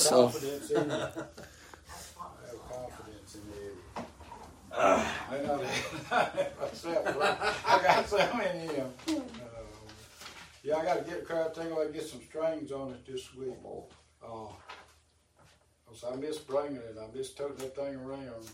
So. Confidence in you. I have confidence in Eddie. I know that. I got some in him. Yeah, I got to get a crowd thing. I get some strings on it this week. So I miss bringing it. I miss toting that thing around.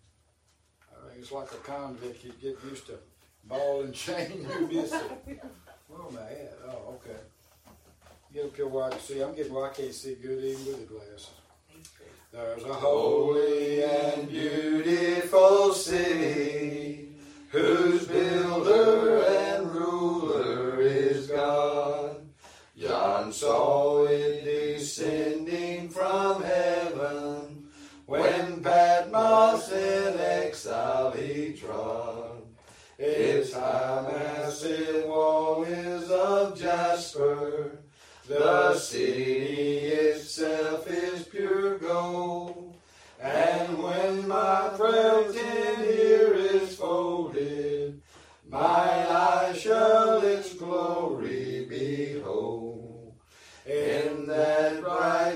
It's like a convict. You get used to ball and chain. You miss it. Where am I at? Oh, okay. Get up here where I can see. I'm getting where I can't see good even with the glasses. There's a holy and beautiful city whose builder and ruler is God. John saw it descending from heaven when Patmos in exile he trod. Its high massive wall is of jasper. The city itself is pure gold. And when my frail tent here is folded, my eyes shall its glory behold. In that bright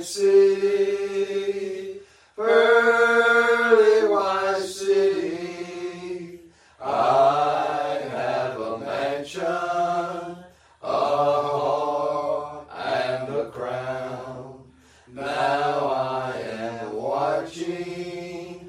city, pearly white city, I have a mansion, a heart, and a crown. Now I am watching,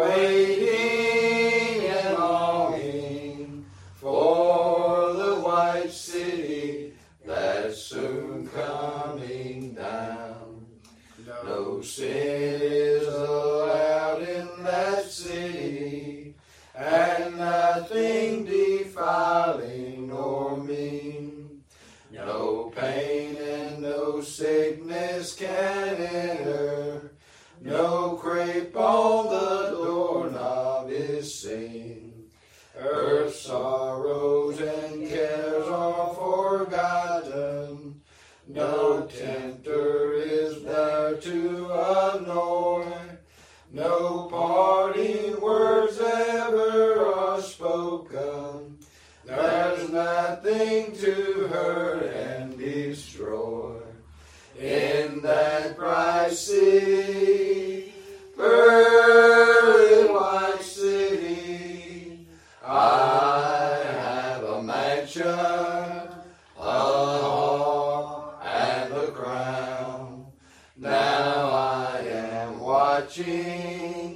waiting and longing for the white city that's soon coming down. No sin is allowed in that city, and nothing defiling nor mean. No pain and no sickness can enter. No crape on the doorknob is seen. Earth's sorrows and cares are forgotten. No tempter is there to annoy. No parting words ever are spoken. There's nothing to hurt and destroy. In that bright city, pearly white city, I have a mansion, a heart, and a crown. Now I am watching,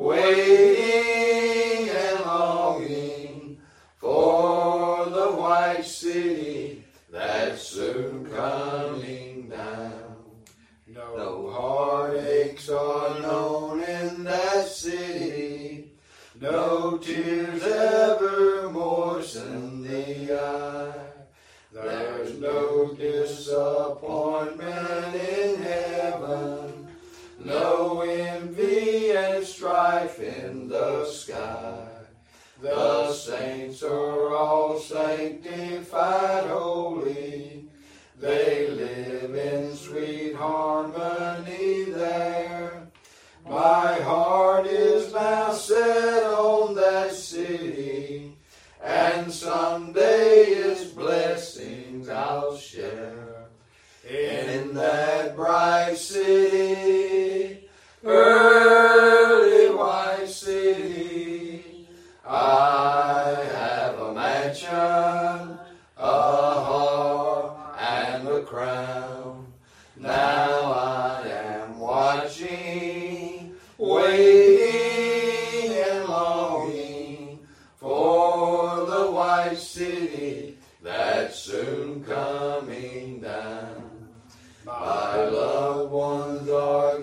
waiting and longing for the white city that's soon coming down. No heartaches are known in that city. No tears ever moisten the eye. There's no disappointment in heaven. No envy and strife in the sky. The saints are all sanctified holy. They live in sweet harmony there. My heart is now set on that city, and someday its blessings I'll share. In that bright city, early white city, I have a mansion, a heart, and a crown. Now I am watching, waiting and longing for the white city that's soon coming down. My loved ones are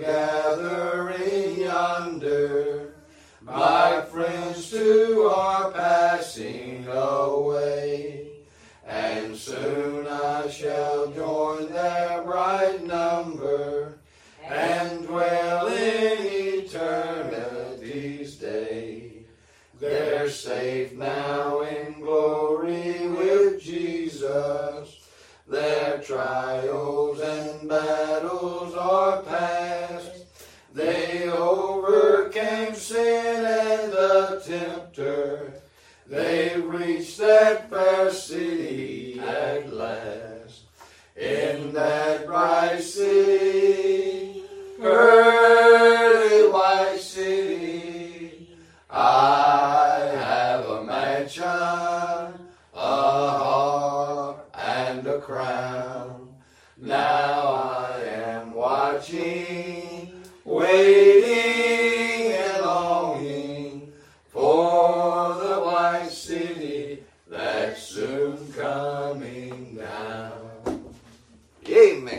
watching, waiting and longing for the white city that's soon coming down. Amen.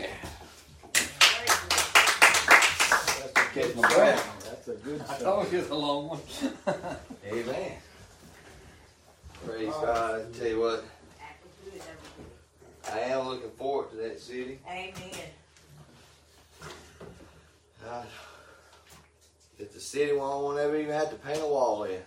Catch my breath. That's a good I song. told you it's a long one. Amen. Praise God. I tell you what, I am looking forward to that city. Amen. If the city won't ever even have to paint a wall in.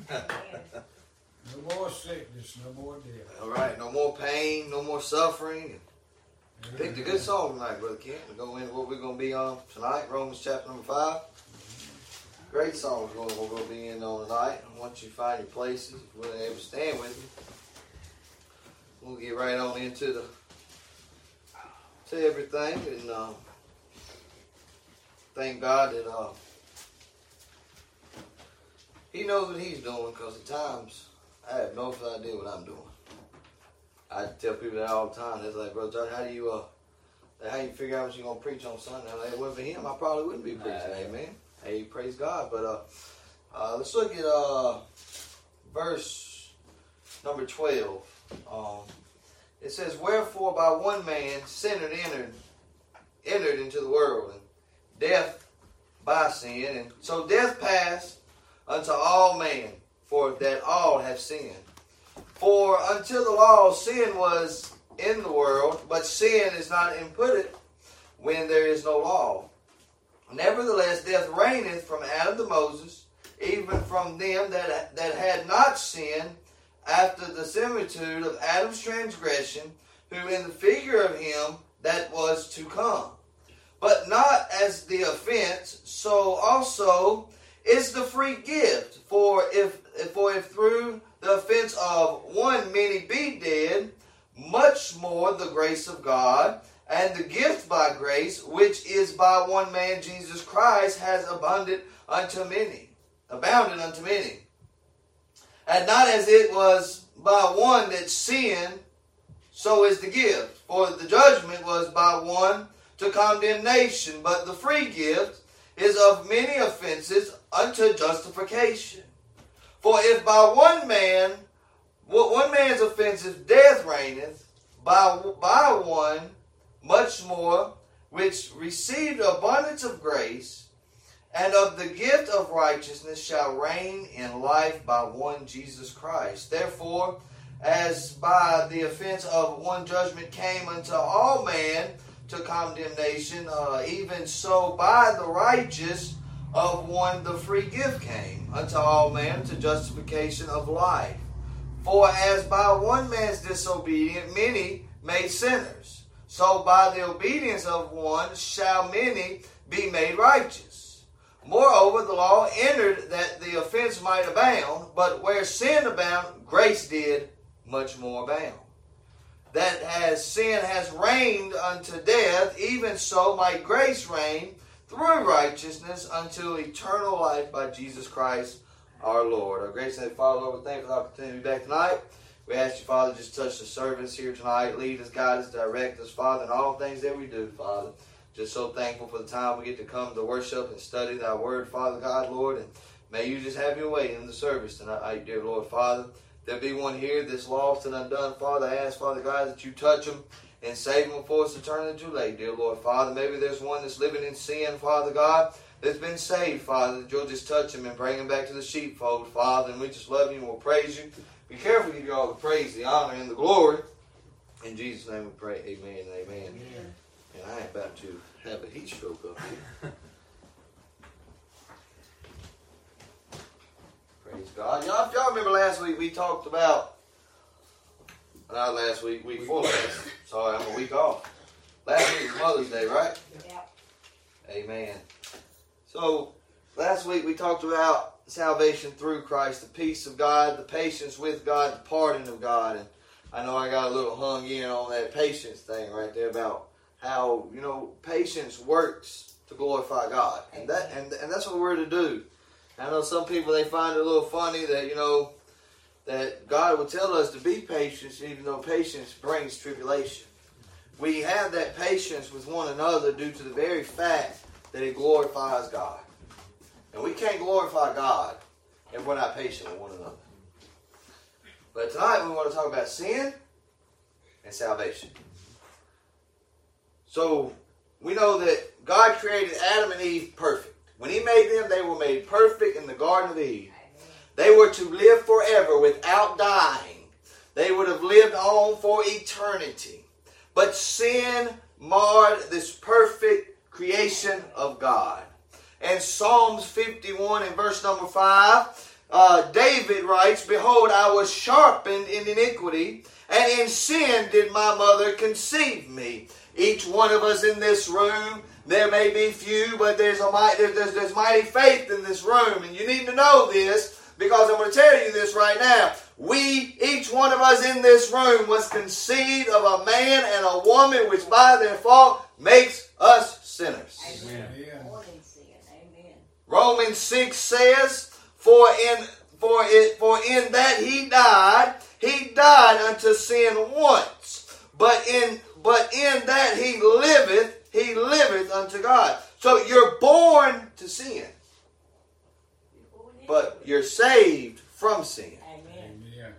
No more sickness, no more death. All right, no more pain, no more suffering. Picked a good song tonight, Brother Kent, to go into what we're going to be on tonight, Romans chapter number 5. Great song we're going to be in on tonight. Once you find your places, if you're able to stand with me, we'll get right on into everything. And thank God that He knows what He's doing, because at times I have no idea what I'm doing. I tell people that all the time. They're like, Brother John, how do you figure out what you're going to preach on Sunday? I'm like, if it wasn't for Him, I probably wouldn't be preaching. Amen. Hey, praise God. But let's look at verse number 12. It says, wherefore by one man sin entered into the world, and death by sin. And so death passed unto all men, for that all have sinned. For until the law, sin was in the world, but sin is not imputed when there is no law. Nevertheless, death reigneth from Adam to Moses, even from them that had not sinned, after the similitude of Adam's transgression, who in the figure of him that was to come. But not as the offense, so also is the free gift. For if through the offense of one many be dead, much more the grace of God, and the gift by grace, which is by one man Jesus Christ, has abounded unto many. And not as it was by one that sinned, so is the gift. For the judgment was by one to condemnation, but the free gift is of many offenses unto justification. For if by one man's offenses death reigneth, by one much more, which received abundance of grace, and of the gift of righteousness shall reign in life by one Jesus Christ. Therefore, as by the offense of one judgment came unto all men to condemnation, even so by the righteous of one the free gift came unto all men to justification of life. For as by one man's disobedience many made sinners, so by the obedience of one shall many be made righteous. Moreover, the law entered that the offense might abound, but where sin abounded, grace did much more abound. That as sin has reigned unto death, even so might grace reign through righteousness unto eternal life by Jesus Christ our Lord. Our gracious Heavenly Father, Lord, we thank you for the opportunity to be back tonight. We ask you, Father, just touch the servants here tonight. Lead us, guide us, direct us, Father, in all things that we do, Father. Just so thankful for the time we get to come to worship and study thy word, Father God, Lord. And may you just have your way in the service tonight, dear Lord, Father. There be one here that's lost and undone, Father. I ask, Father God, that you touch them and save them before it's eternity too late, dear Lord, Father. Maybe there's one that's living in sin, Father God, that's been saved, Father, that you'll just touch him and bring him back to the sheepfold, Father. And we just love you and we'll praise you. Be careful to give you all the praise, the honor, and the glory. In Jesus' name we pray, amen and amen. Amen. And I am about to have a heat stroke up here. Praise God. Y'all, if y'all remember last week, we talked about, not last week, week before last. Sorry, I'm a week off. Last week was Mother's Day, right? Yep. Amen. So, last week we talked about salvation through Christ, the peace of God, the patience with God, the pardon of God. And I know I got a little hung in on that patience thing right there about how, patience works to glorify God. And that's what we're to do. I know some people, they find it a little funny that, that God would tell us to be patient, even though patience brings tribulation. we have that patience with one another due to the very fact that it glorifies God. And we can't glorify God if we're not patient with one another. But tonight we want to talk about sin and salvation. So we know that God created Adam and Eve perfect. When He made them, they were made perfect in the Garden of Eden. They were to live forever without dying. They would have lived on for eternity. But sin marred this perfect creation of God. And Psalms 51 and verse number 5, David writes, "Behold, I was sharpened in iniquity, and in sin did my mother conceive me." Each one of us in this room, there may be few, but there's mighty faith in this room. And you need to know this, because I'm going to tell you this right now. Each one of us in this room was conceived of a man and a woman, which by their fault makes us sinners. Amen. Amen. Romans 6 says, For in that he died unto sin once, but in that he liveth unto God. So you're born to sin, but you're saved from sin. Amen.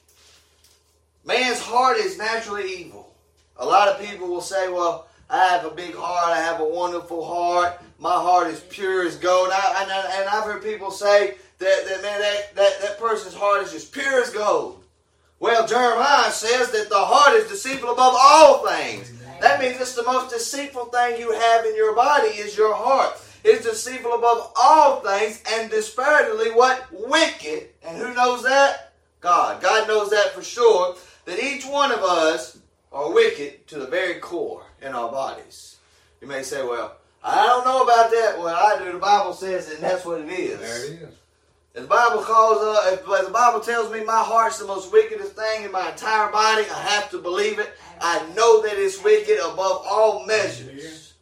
Man's heart is naturally evil. A lot of people will say, well, I have a big heart, I have a wonderful heart, my heart is pure as gold. And I've heard people say that person's heart is just pure as gold. Well, Jeremiah says that the heart is deceitful above all things. That means it's the most deceitful thing you have in your body is your heart. It's deceitful above all things and desperately what? Wicked. And who knows that? God. God knows that for sure, that each one of us are wicked to the very core in our bodies. You may say, well, I don't know about that. Well, I do. The Bible says that that's what it is. There it is. If the Bible if the Bible tells me my heart's the most wickedest thing in my entire body, I have to believe it. I know that it's wicked above all measures.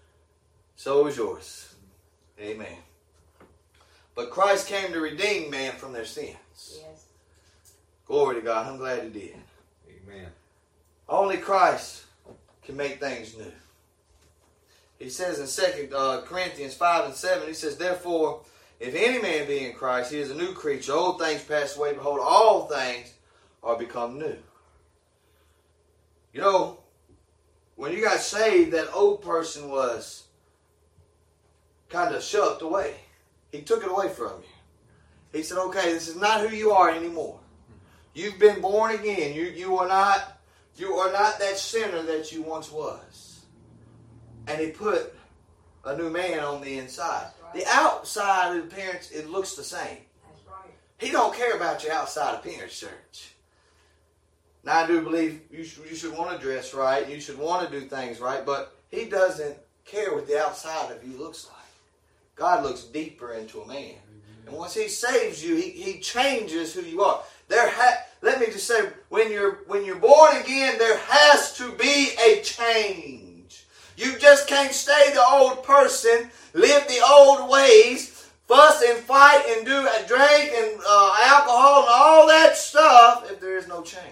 So is yours. Amen. But Christ came to redeem man from their sins. Yes. Glory to God. I'm glad He did. Amen. Only Christ can make things new. He says in 2 Corinthians 5 and 7, he says, Therefore, if any man be in Christ, he is a new creature. Old things pass away. Behold, all things are become new. You know, when you got saved, that old person was kind of shoved away. He took it away from you. He said, okay, this is not who you are anymore. You've been born again. You are not that sinner that you once was. And He put a new man on the inside. Right. The outside appearance, it looks the same. That's right. He don't care about your outside appearance, church. Now, I do believe you should want to dress right. You should want to do things right. But He doesn't care what the outside of you looks like. God looks deeper into a man. Mm-hmm. And once He saves you, He changes who you are. Let me just say, when you're born again, there has to be a change. You just can't stay the old person, live the old ways, fuss and fight and drink and alcohol and all that stuff if there is no change.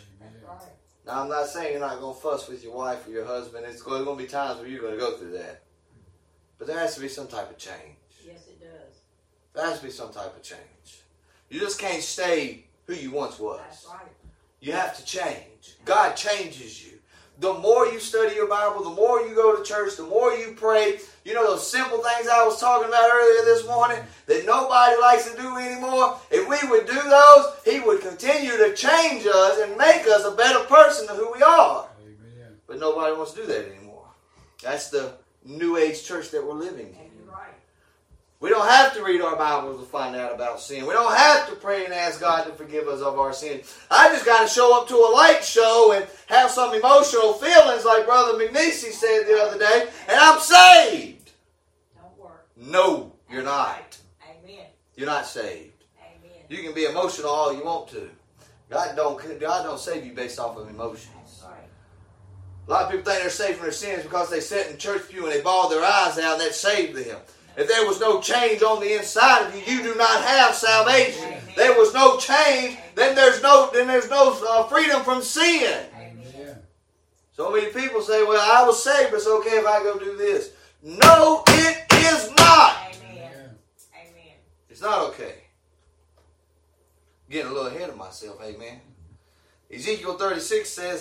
Now, I'm not saying you're not going to fuss with your wife or your husband. It's going to be times where you're going to go through that. But there has to be some type of change. Yes, it does. There has to be some type of change. You just can't stay who you once was. That's right. You have to change. God changes you. The more you study your Bible, the more you go to church, the more you pray. You know those simple things I was talking about earlier this morning that nobody likes to do anymore? If we would do those, He would continue to change us and make us a better person than who we are. Amen. But nobody wants to do that anymore. That's the New Age church that we're living in. And you're right. We don't have to read our Bibles to find out about sin. We don't have to pray and ask God to forgive us of our sins. I just got to show up to a light show and have some emotional feelings like Brother McNeese said the other day, and I'm saved. Don't work. No, you're not. Amen. You're not saved. Amen. You can be emotional all you want to. God don't save you based off of emotions. That's right. A lot of people think they're saved from their sins because they sit in church pew and they bawled their eyes out and that saved them. If there was no change on the inside of you, you do not have salvation. Amen. There was no change, then there's no freedom from sin. Amen. So many people say, well, I was saved, but it's okay if I go do this. No, it is not. Amen. Amen. It's not okay. Getting a little ahead of myself, amen. Ezekiel 36 says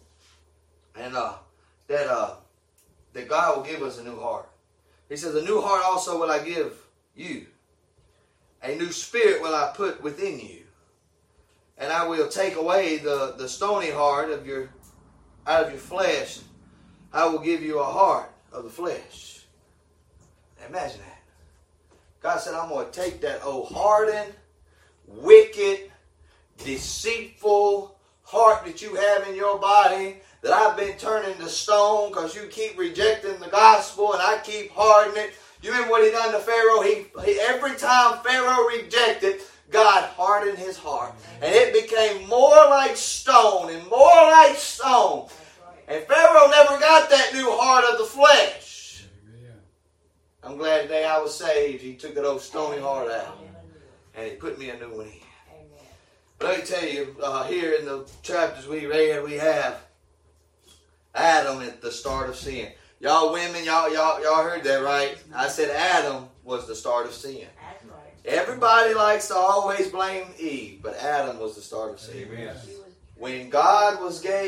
that God will give us a new heart. He says, a new heart also will I give you. A new spirit will I put within you. And I will take away the stony heart out of your flesh. I will give you a heart of the flesh. Imagine that. God said, I'm going to take that old hardened, wicked, deceitful heart that you have in your body that I've been turning to stone because you keep rejecting the gospel and I keep hardening it. You remember what he done to Pharaoh? He every time Pharaoh rejected, God hardened his heart. And it became more like stone and more like stone. And Pharaoh never got that new heart of the flesh. I'm glad today I was saved. He took that old stony heart out. And he put me a new one in. But let me tell you, here in the chapters we read, we have Adam at the start of sin. Y'all women, y'all heard that, right? I said Adam was the start of sin. That's right. Everybody likes to always blame Eve, but Adam was the start of sin. Amen. When God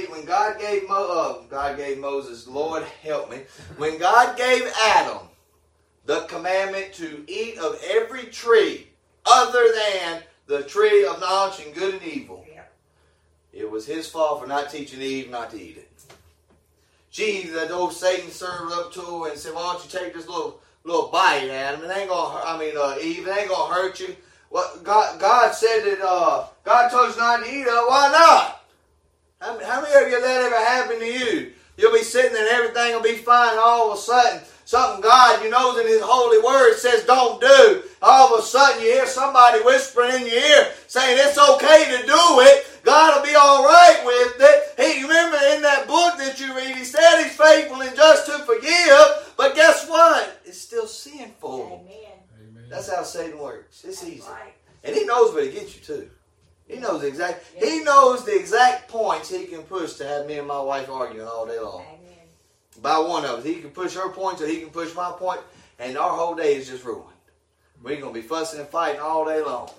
gave Moses, Lord help me. When God gave Adam the commandment to eat of every tree other than the tree of knowledge and good and evil, it was his fault for not teaching Eve not to eat it. That old Satan served up to her and said, why don't you take this little bite, Adam? It ain't gonna, Eve, it ain't gonna hurt you. Well, God said that God told you not to eat it. Why not? How many of you that ever happened to you? You'll be sitting there and everything will be fine, and all of a sudden, something God, you know, in His holy word says don't do. All of a sudden, you hear somebody whispering in your ear saying it's okay to do it. God will be all right with it. Hey, you remember in that book that you read, He said He's faithful and just to forgive. But guess what? It's still sinful. Amen. That's how Satan works. It's easy. Right. And he knows where to get you too. He knows the exact points he can push to have me and my wife arguing all day long. Amen. By one of us. He can push her point or he can push my point, and our whole day is just ruined. We're going to be fussing and fighting all day long.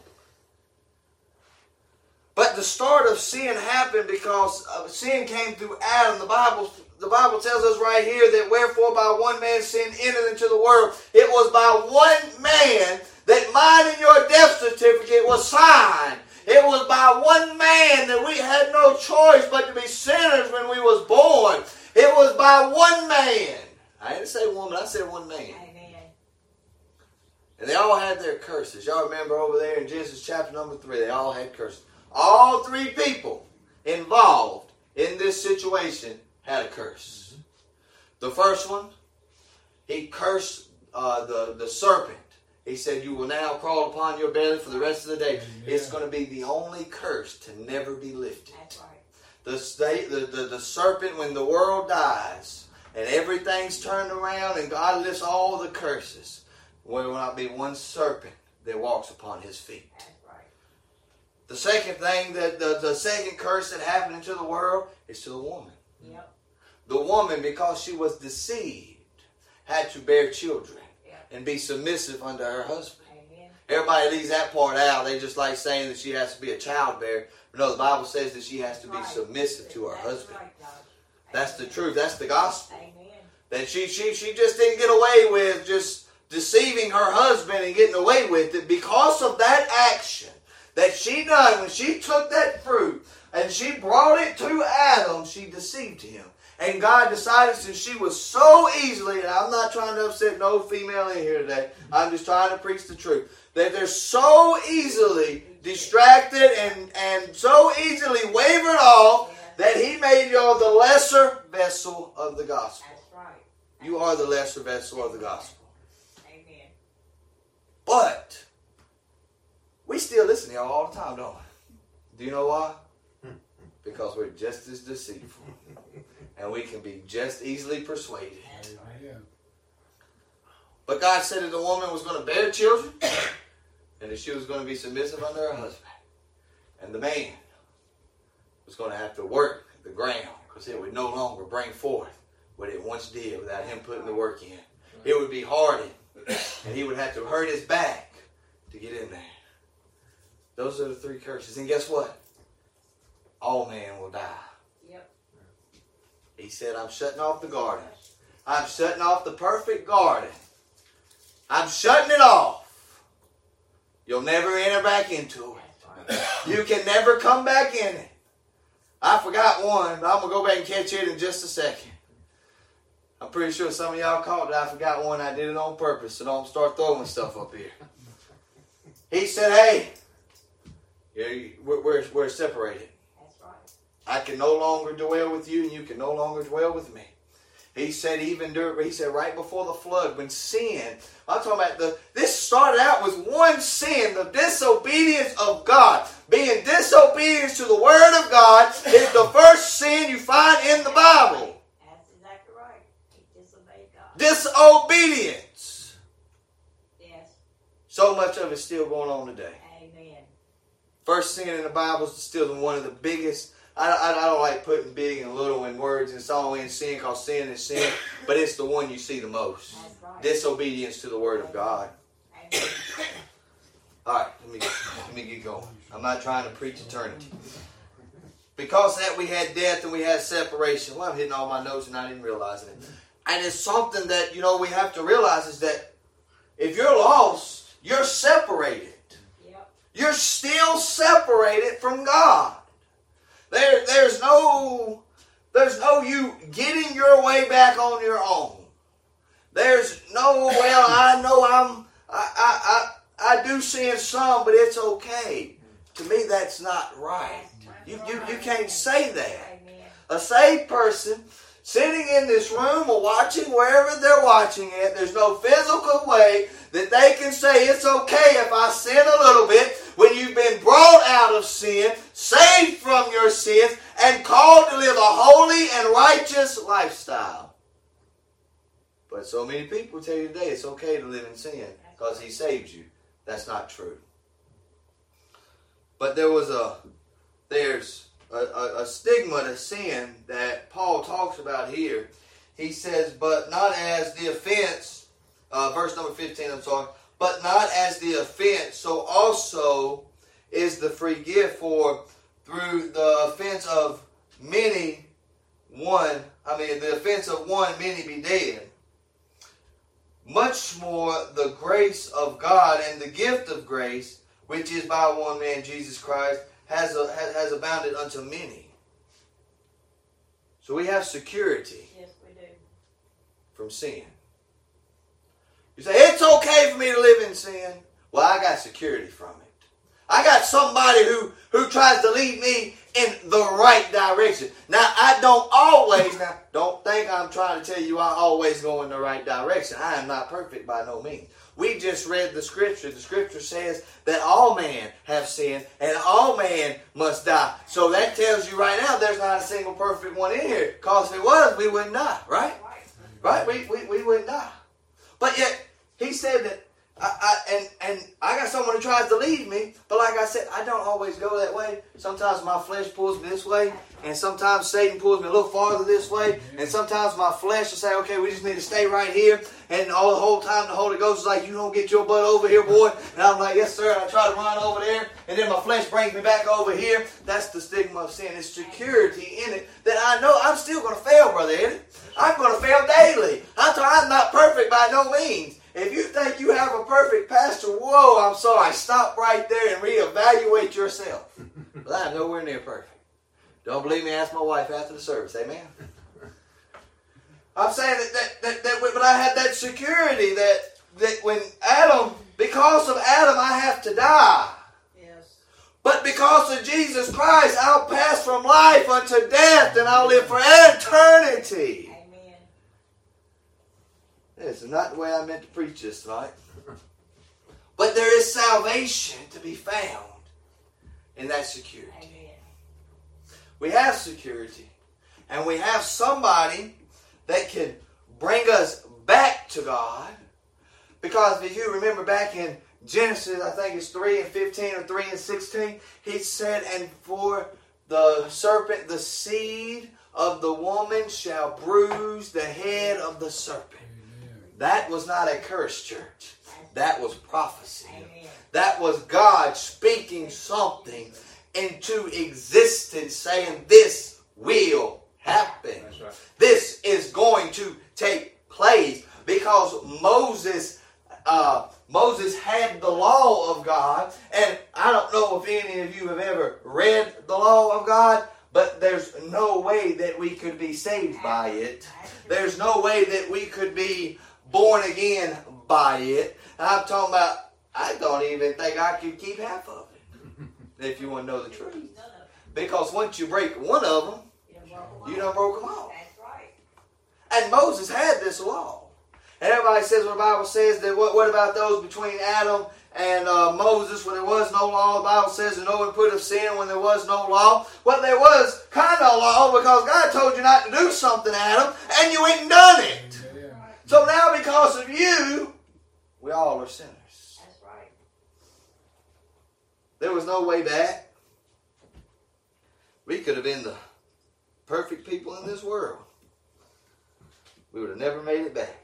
But the start of sin happened because sin came through Adam. The Bible tells us right here that wherefore by one man sin entered into the world. It was by one man that mine and your death certificate was signed. It was by one man that we had no choice but to be sinners when we was born. It was by one man. I didn't say woman, I said one man. Amen. And they all had their curses. Y'all remember over there in Genesis chapter number 3, they all had curses. All three people involved in this situation had a curse. The first one, he cursed the serpent. He said, you will now crawl upon your belly for the rest of the day. Yeah. It's going to be the only curse to never be lifted. That's right. The serpent, when the world dies and everything's turned around and God lifts all the curses, there will not be one serpent that walks upon his feet. That's right. The second thing, the second curse that happened into the world is to the woman. Yep. The woman, because she was deceived, had to bear children. And be submissive unto her husband. Amen. Everybody leaves that part out. They just like saying that she has to be a childbearer. No, the Bible says that she has to be submissive to her husband. Right, God. That's the truth. That's the gospel. Amen. That she just didn't get away with just deceiving her husband and getting away with it because of that action that she done when she took that fruit and she brought it to Adam. She deceived him. And God decided, since she was so easily, and I'm not trying to upset no female in here today, I'm just trying to preach the truth, that they're so easily distracted and so easily wavered off that He made you the lesser vessel of the gospel. That's right. You are the lesser vessel of the gospel. Amen. But we still listen to y'all all the time, don't we? Do you know why? Because we're just as deceitful. And we can be just easily persuaded. Amen. But God said that the woman was going to bear children and that she was going to be submissive unto her husband. And the man was going to have to work the ground Because it would no longer bring forth what it once did without him putting the work in. It would be hardened. And he would have to hurt his back to get in there. Those are the three curses. And guess what? All men will die. Yep. He said, I'm shutting off the garden. I'm shutting off the perfect garden. I'm shutting it off. You'll never enter back into it. You can never come back in it. I forgot one, but I'm going to go back and catch it in just a second. I'm pretty sure some of y'all caught that I forgot one. I did it on purpose, so don't start throwing stuff up here. He said, hey, we're separated. That's right. I can no longer dwell with you, and you can no longer dwell with me. He said right before the flood, when sin, I'm talking about this started out with one sin, the disobedience of God. Being disobedient to the Word of God is the first sin you find in the Bible. That's exactly right. He disobeyed God. Disobedience. Yes. So much of it's still going on today. Amen. First sin in the Bible is still one of the biggest. I don't like putting big and little in words. It's all in sin because sin is sin. But it's the one you see the most. That's right. Disobedience to the Word of God. Amen. All right, let me get going. I'm not trying to preach eternity. Because that we had death and we had separation. Well, I'm hitting all my notes and I didn't realize it. And it's something that, we have to realize is that if you're lost, you're separated. Yep. You're still separated from God. There's no you getting your way back on your own. There's no, well, I know I do sin some, but it's okay. To me, that's not right. You can't say that. Amen. A saved person sitting in this room or watching wherever they're watching it, there's no physical way that they can say it's okay if I sin a little bit when you've been brought out of sin, saved from your sins, and called to live a holy and righteous lifestyle. But so many people tell you today it's okay to live in sin because He saved you. That's not true. But there's a stigma to sin that Paul talks about here. He says, but not as the offense, verse number 15, but not as the offense, so also is the free gift, for through the offense of many, the offense of one, many be dead. Much more the grace of God and the gift of grace, which is by one man, Jesus Christ, has abounded unto many. So we have security. Yes, we do. From sin. You say, it's okay for me to live in sin. Well, I got security from it. I got somebody who tries to lead me in the right direction. Now, I don't think I'm trying to tell you I always go in the right direction. I am not perfect by no means. We just read the Scripture. The Scripture says that all men have sinned and all men must die. So that tells you right now there's not a single perfect one in here. Because if it was, we wouldn't die, right? Right? We wouldn't die. But yet, He said that I got someone who tries to lead me, but like I said, I don't always go that way. Sometimes my flesh pulls me this way, and sometimes Satan pulls me a little farther this way, and sometimes my flesh will say, okay, we just need to stay right here, and all the whole time the Holy Ghost is like, you don't get your butt over here, boy, and I'm like, yes, sir, and I try to run over there, and then my flesh brings me back over here. That's the stigma of sin. It's security in it that I know I'm still going to fail, Brother Eddie. I'm going to fail daily. I'm not perfect by no means. If you think you have a perfect pastor, whoa, I'm sorry. Stop right there and reevaluate yourself. But I'm nowhere near perfect. Don't believe me? Ask my wife after the service. Amen? I'm saying but I had that security that when Adam, because of Adam, I have to die. Yes. But because of Jesus Christ, I'll pass from life unto death and I'll live for eternity. This is not the way I meant to preach this tonight. But there is salvation to be found in that security. Amen. We have security. And we have somebody that can bring us back to God. Because if you remember back in Genesis, I think it's 3:15 or 3:16, He said, and for the serpent, the seed of the woman shall bruise the head of the serpent. That was not a curse, church. That was prophecy. Amen. That was God speaking something into existence, saying this will happen. That's right. This is going to take place because Moses had the law of God. And I don't know if any of you have ever read the law of God, but there's no way that we could be saved by it. There's no way that we could be born again by it. And I'm talking about, I don't even think I could keep half of it, if you want to know the truth. Because once you break one of them, you done broke them all. That's right. And Moses had this law. And everybody says, well, the Bible says that what about those between Adam and Moses when there was no law? The Bible says that no one put of sin when there was no law. Well, there was kind of a law because God told you not to do something, Adam, and you went and done it. So now because of you, we all are sinners. That's right. There was no way back. We could have been the perfect people in this world. We would have never made it back.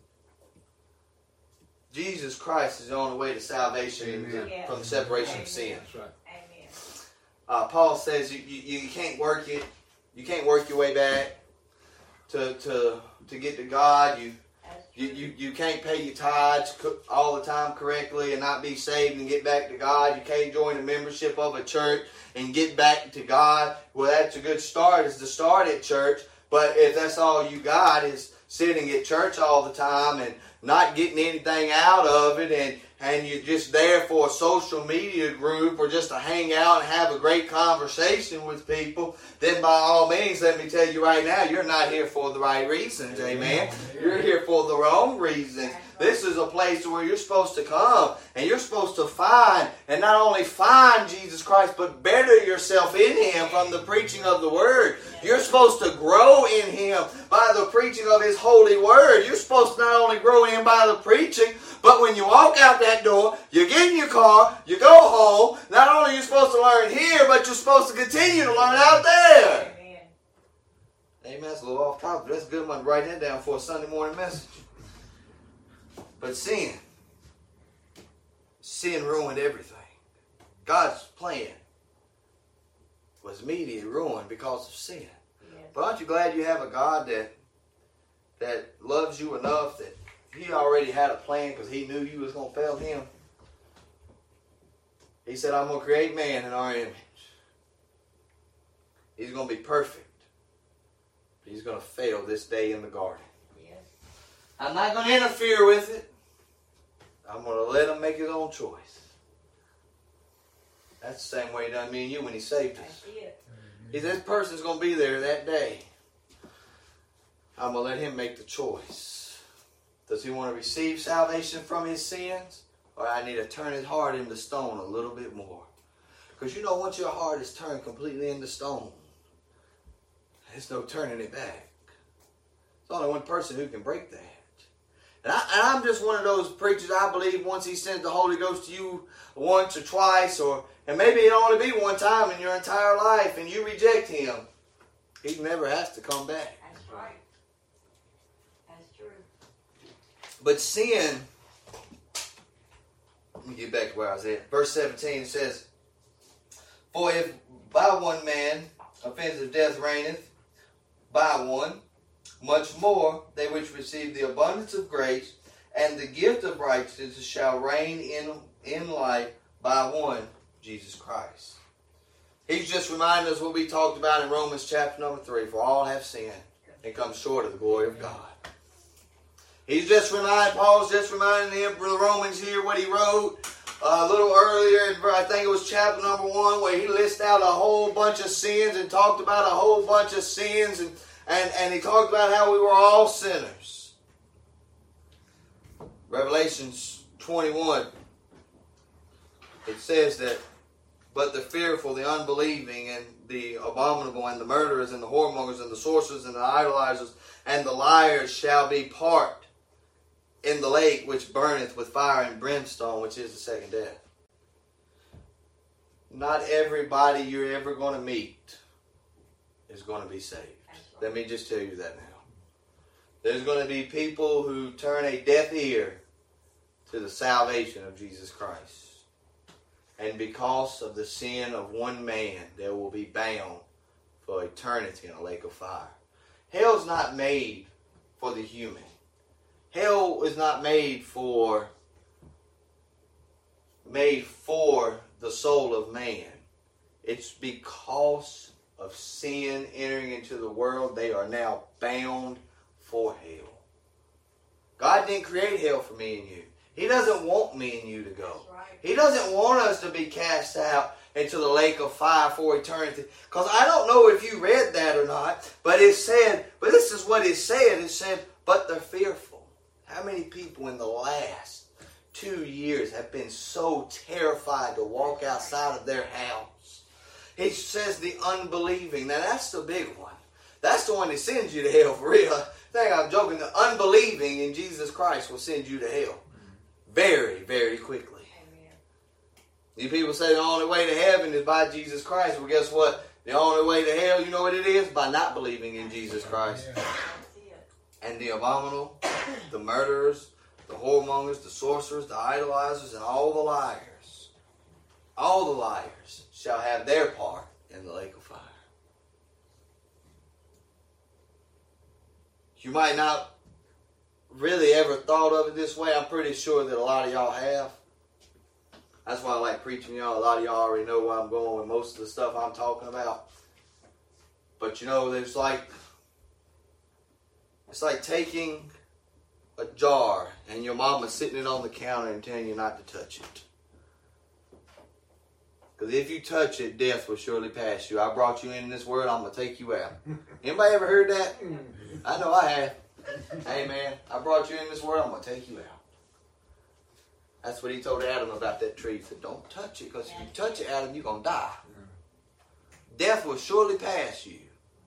Jesus Christ is the only way to salvation from the separation of sin. That's right. Amen. Paul says you can't work it. You can't work your way back to get to God. You can't pay your tithes all the time correctly and not be saved and get back to God. You can't join a membership of a church and get back to God. Well, that's a good start, is to start at church. But if that's all you got is sitting at church all the time and not getting anything out of it, and you're just there for a social media group or just to hang out and have a great conversation with people, then by all means, let me tell you right now, you're not here for the right reasons, amen? You're here for the wrong reasons. This is a place where you're supposed to come and you're supposed to find, and not only find Jesus Christ, but better yourself in Him from the preaching of the Word. You're supposed to grow in Him by the preaching of His holy Word. You're supposed to not only grow in Him by the preaching, but when you walk out that door, you get in your car, you go home, not only are you supposed to learn here, but you're supposed to continue to learn out there. Amen. Amen. That's a little off topic. That's a good one to write that down for a Sunday morning message. But sin ruined everything. God's plan was immediately ruined because of sin. Yes. But aren't you glad you have a God that loves you enough that He already had a plan because He knew you was going to fail Him? He said, I'm going to create man in our image. He's going to be perfect. He's going to fail this day in the garden. Yes. I'm not going to interfere with it. I'm going to let Him make His own choice. That's the same way He done me and you when He saved us. That's it. He said, this person's going to be there that day. I'm going to let him make the choice. Does he want to receive salvation from his sins? Or I need to turn his heart into stone a little bit more? Because you know, once your heart is turned completely into stone, there's no turning it back. There's only one person who can break that. And I'm just one of those preachers, I believe, once He sends the Holy Ghost to you once or twice, and maybe it'll only be one time in your entire life, and you reject Him, He never has to come back. That's right. That's true. But sin, let me get back to where I was at. Verse 17 says, for if by one man offense of death reigneth by one, much more they which receive the abundance of grace and the gift of righteousness shall reign in life by one, Jesus Christ. He's just reminding us what we talked about in Romans chapter number 3. For all have sinned and come short of the glory of God. Paul's just reminding the Romans here what he wrote a little earlier. I think it was chapter number 1 where he lists out a whole bunch of sins and talked about a whole bunch of sins and he talked about how we were all sinners. Revelations 21, it says that, but the fearful, the unbelieving, and the abominable, and the murderers, and the whoremongers, and the sorcerers, and the idolizers, and the liars shall be part in the lake which burneth with fire and brimstone, which is the second death. Not everybody you're ever going to meet is going to be saved. That's Let me just tell you that now. There's going to be people who turn a deaf ear to the salvation of Jesus Christ. And because of the sin of one man, they will be bound for eternity in a lake of fire. Hell's not made for the human. Hell is not made for the soul of man. It's because of sin entering into the world, they are now bound for hell. God didn't create hell for me and you. He doesn't want me and you to go. He doesn't want us to be cast out into the lake of fire for eternity. Because I don't know if you read that or not, but this is what it said. It said, but they're fearful. How many people in the last 2 years have been so terrified to walk outside of their house? It says the unbelieving. Now that's the big one. That's the one that sends you to hell for real. I think I'm joking. The unbelieving in Jesus Christ will send you to hell very, very quickly. You people say the only way to heaven is by Jesus Christ. Well, guess what? The only way to hell, you know what it is? By not believing in Jesus Christ. And the abominable, the murderers, the whoremongers, the sorcerers, the idolizers, and all the liars shall have their part in the lake of fire. You might not really ever thought of it this way. I'm pretty sure that a lot of y'all have. That's why I like preaching y'all. A lot of y'all already know where I'm going with most of the stuff I'm talking about. But you know, it's like taking a jar and your mama sitting it on the counter and telling you not to touch it. Because if you touch it, death will surely pass you. I brought you in this world, I'm going to take you out. Anybody ever heard that? I know I have. Hey man, I brought you in this world, I'm going to take you out. That's what he told Adam about that tree. He said, don't touch it, because if you touch it, Adam, you're going to die. Death will surely pass you.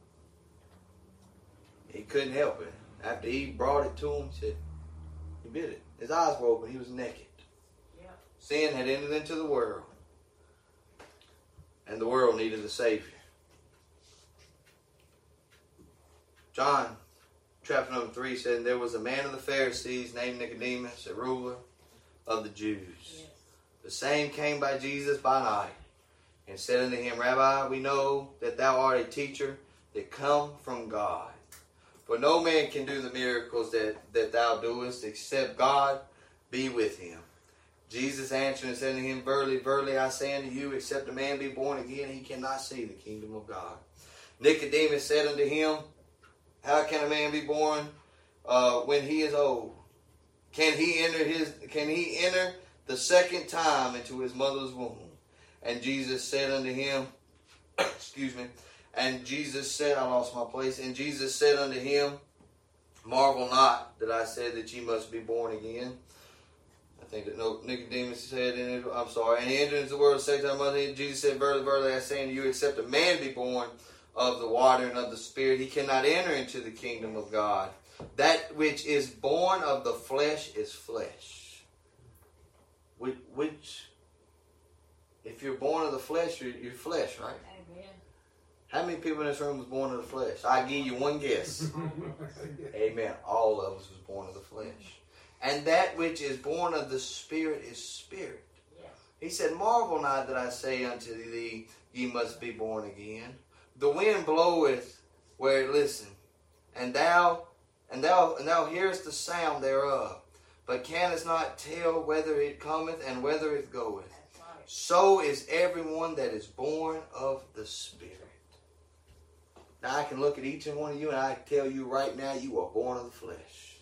He couldn't help it. After Eve brought it to him, he said, he bit it. His eyes were open. He was naked. Yeah. Sin had entered into the world. And the world needed a Savior. John chapter number 3 said, there was a man of the Pharisees named Nicodemus, a ruler of the Jews. Yes. The same came by Jesus by night and said unto him, Rabbi, we know that thou art a teacher that come from God. For no man can do the miracles that thou doest, except God be with him. Jesus answered and said unto him, Verily, verily, I say unto you, except a man be born again, he cannot see the kingdom of God. Nicodemus said unto him, how can a man be born when he is old? Can he enter the second time into his mother's womb? And Jesus said unto him, excuse me, and Jesus said, I lost my place. And Jesus said unto him, marvel not that I said that ye must be born again. I think that Nicodemus said, I'm sorry. And he entered into the world the second time unto him. Jesus said, verily, verily, I say unto you, except a man be born of the water and of the Spirit, he cannot enter into the kingdom of God. That which is born of the flesh is flesh. Which if you're born of the flesh, you're flesh, right? Amen. How many people in this room was born of the flesh? I give you one guess. Amen. All of us was born of the flesh. And that which is born of the Spirit is spirit. Yes. He said, marvel not that I say unto thee, ye must be born again. The wind bloweth where it listeth, and thou hearest the sound thereof, but canst not tell whether it cometh and whether it goeth. Right. So is everyone that is born of the Spirit. Now I can look at each and one of you and I can tell you right now you are born of the flesh.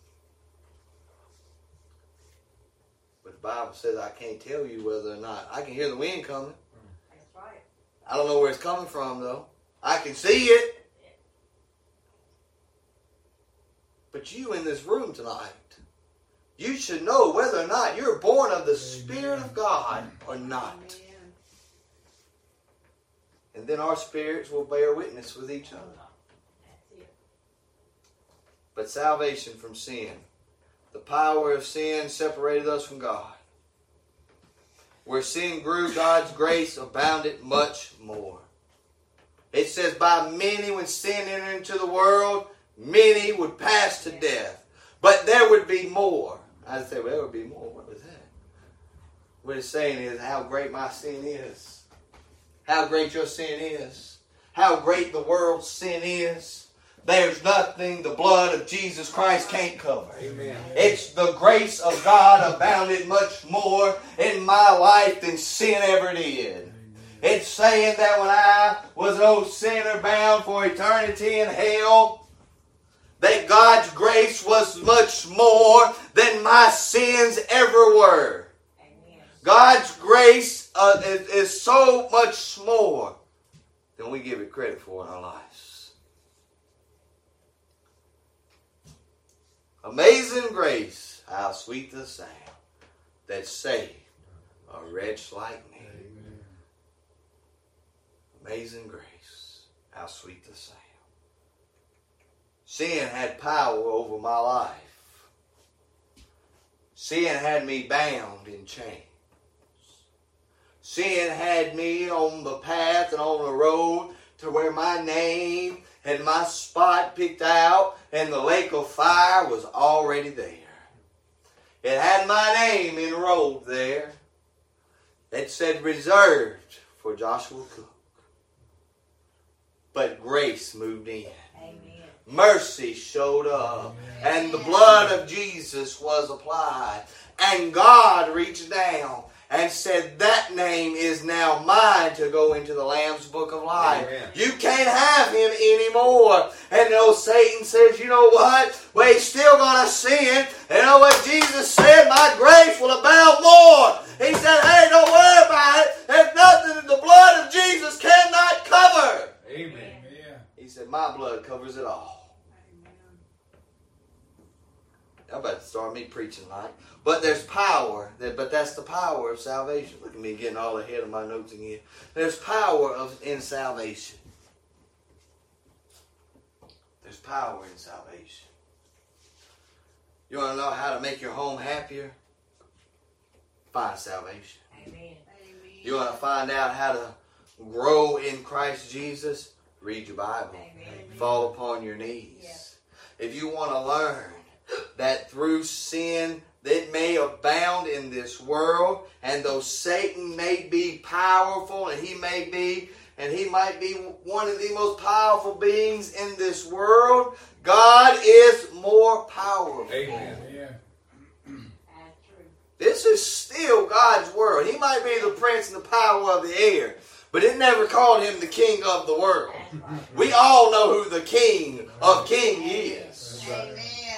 But the Bible says I can't tell you whether or not. I can hear the wind coming. That's right. I don't know where it's coming from though. I can see it. But you in this room tonight, you should know whether or not you're born of the Spirit of God or not. Amen. And then our spirits will bear witness with each other. But salvation from sin. The power of sin separated us from God. Where sin grew, God's grace abounded much more. It says, by many, when sin entered into the world, many would pass to death. But there would be more. I say, well, there would be more. What was that? What it's saying is how great my sin is. How great your sin is. How great the world's sin is. There's nothing the blood of Jesus Christ can't cover. Amen. It's the grace of God abounded much more in my life than sin ever did. It's saying that when I was an old sinner bound for eternity in hell, that God's grace was much more than my sins ever were. Amen. God's grace is so much more than we give it credit for in our lives. Amazing grace, how sweet the sound that saved a wretch like me. Amen. Amazing grace, how sweet the sound. Sin had power over my life. Sin had me bound in chains. Sin had me on the path and on the road to where my name and my spot picked out and the lake of fire was already there. It had my name enrolled there. It said reserved for Joshua Cook. But grace moved in. Amen. Mercy showed up. And the blood of Jesus was applied. And God reached down and said, that name is now mine to go into the Lamb's Book of Life. Amen. You can't have him anymore. And Satan says, you know what? Well, he's still going to sin. And you know what Jesus said? My grace will abound more. He said, hey, don't worry about it. There's nothing that the blood of Jesus cannot cover. Amen. He said, my blood covers it all. I'm about to start me preaching like. But there's power. But that's the power of salvation. Look at me getting all ahead of my notes again. There's power in salvation. There's power in salvation. You want to know how to make your home happier? Find salvation. Amen. You want to find out how to grow in Christ Jesus? Read your Bible. Amen. Fall upon your knees. Yeah. If you want to learn that through sin that may abound in this world, and though Satan may be powerful, and he might be one of the most powerful beings in this world, God is more powerful. Amen. That's true. This is still God's world. He might be the prince and the power of the air, but it never called him the king of the world. That's right. We all know who the King of Kings is. Amen.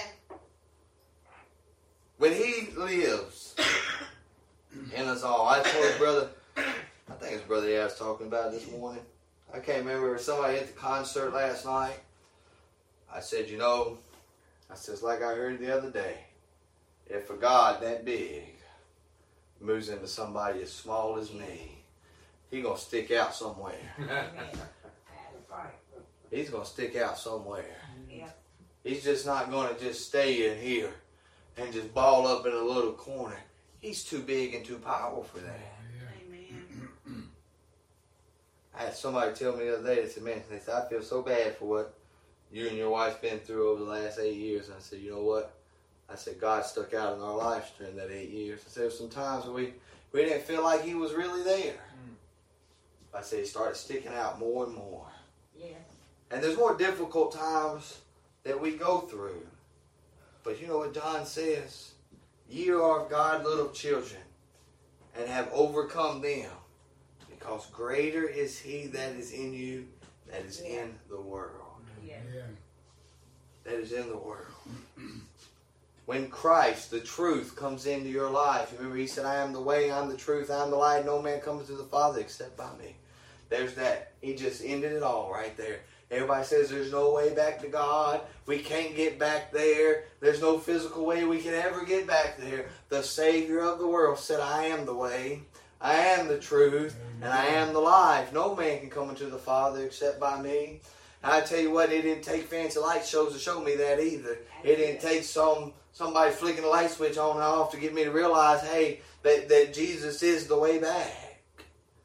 When he lives in us all. I told his brother, I think his brother I was talking about this morning. I can't remember, somebody at the concert last night. I said, it's like I heard the other day. If a God that big moves into somebody as small as me, he going to stick out somewhere. Amen. That's right. He's going to stick out somewhere. Yeah. He's just not going to just stay in here and just ball up in a little corner. He's too big and too powerful for that. Amen. I had somebody tell me the other day, they said, I feel so bad for what you and your wife's been through over the last 8 years. And I said, you know what? I said, God stuck out in our lives during that 8 years. I said, there were some times we didn't feel like he was really there. I said, he started sticking out more and more. Yeah. And there's more difficult times that we go through. But you know what John says? Ye are of God little children, and have overcome them, because greater is he that is in you that is in the world. Yeah. That is in the world. When Christ, the truth, comes into your life, remember he said, I am the way, I'm the truth, I'm the light, no man comes to the Father except by me. There's that. He just ended it all right there. Everybody says there's no way back to God. We can't get back there. There's no physical way we can ever get back there. The Savior of the world said, I am the way, I am the truth, and I am the life. No man can come into the Father except by me. And I tell you what, it didn't take fancy light shows to show me that either. It didn't take somebody flicking a light switch on and off to get me to realize, hey, that Jesus is the way back.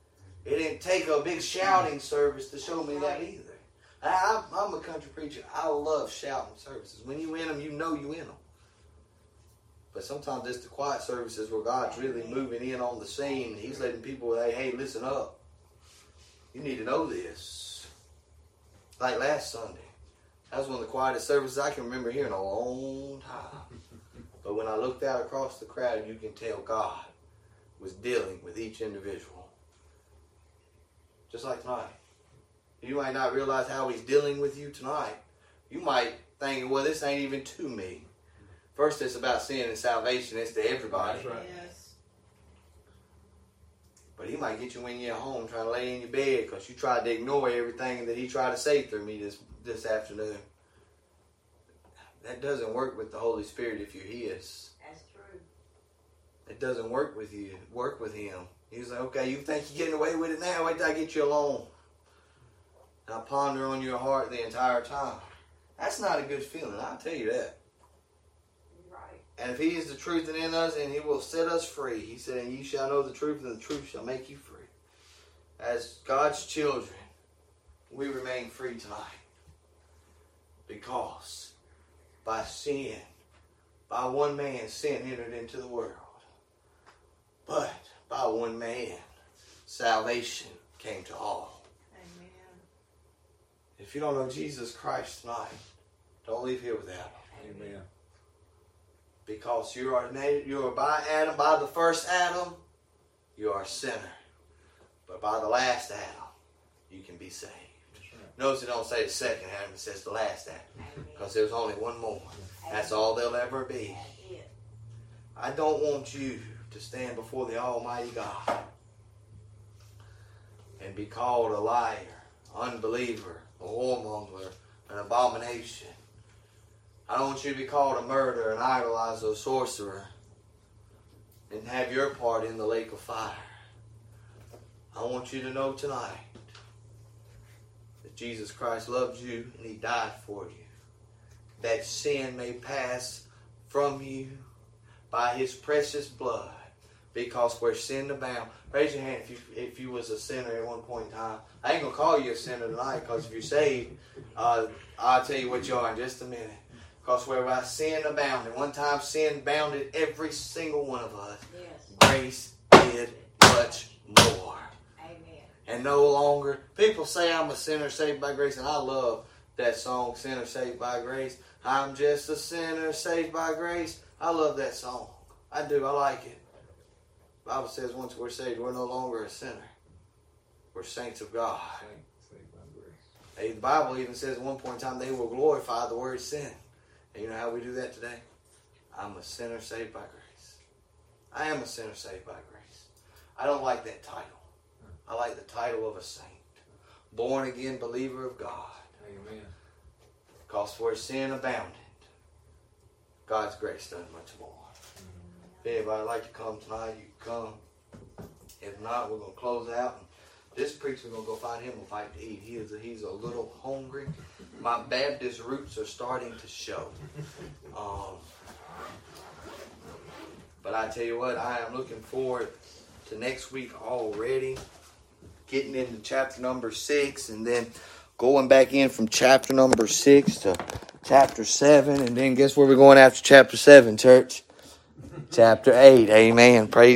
It didn't take a big shouting service to show me that either. I'm a country preacher. I love shouting services. When you in them, you know you in them. But sometimes it's the quiet services where God's really moving in on the scene. He's letting people say, hey, listen up. You need to know this. Like last Sunday. That was one of the quietest services I can remember hearing in a long time. But when I looked out across the crowd, you can tell God was dealing with each individual. Just like tonight. You might not realize how He's dealing with you tonight. You might think, well, this ain't even to me. First, it's about sin and salvation. It's to everybody. That's right. Yes. But He might get you when you're at home trying to lay in your bed because you tried to ignore everything that He tried to say through me this afternoon. That doesn't work with the Holy Spirit if you're His. That's true. It doesn't work with you. Work with Him. He's like, okay, you think you're getting away with it now? Wait till I get you alone. And I ponder on your heart the entire time. That's not a good feeling, I'll tell you that. Right. And if He is the truth in us, and He will set us free. He said, and you shall know the truth, and the truth shall make you free. As God's children, we remain free tonight. Because by sin, by one man, sin entered into the world. But by one man, salvation came to all. Amen. If you don't know Jesus Christ tonight, don't leave here without Him. Amen. Because you are by Adam, by the first Adam, you are a sinner. But by the last Adam, you can be saved. Notice it don't say the second Adam, it says the last Adam. Because there's only one more. That's all there'll ever be. That's it. I don't want you to stand before the Almighty God and be called a liar, unbeliever, a whoremonger, an abomination. I don't want you to be called a murderer, an idolizer, a sorcerer, and have your part in the lake of fire. I want you to know tonight that Jesus Christ loves you and He died for you. That sin may pass from you by His precious blood. Because where sin abounds, raise your hand if you was a sinner at one point in time. I ain't going to call you a sinner tonight because if you're saved, I'll tell you what you are in just a minute. Because where sin abounded, one time sin bounded every single one of us. Yes. Grace did much more. Amen. And no longer, people say I'm a sinner saved by grace, and I love that song, Sinner Saved by Grace. I'm just a sinner saved by grace. I love that song. I do. I like it. The Bible says once we're saved, we're no longer a sinner. We're saints of God. Hey, the Bible even says at one point in time they will glorify the word sin. And you know how we do that today? I'm a sinner saved by grace. I am a sinner saved by grace. I don't like that title. I like the title of a saint. Born again believer of God. Amen. Because where sin abounded, God's grace done much more. If anybody would like to come tonight, you can come. If not, we're going to close out. And this preacher's going to go find him a bite to eat. He's a little hungry. My Baptist roots are starting to show. But I tell you what, I am looking forward to next week already. Getting into chapter number 6 and then going back in from chapter number 6 to chapter 7. And then guess where we're going after chapter 7, church? Chapter 8. Amen. Praise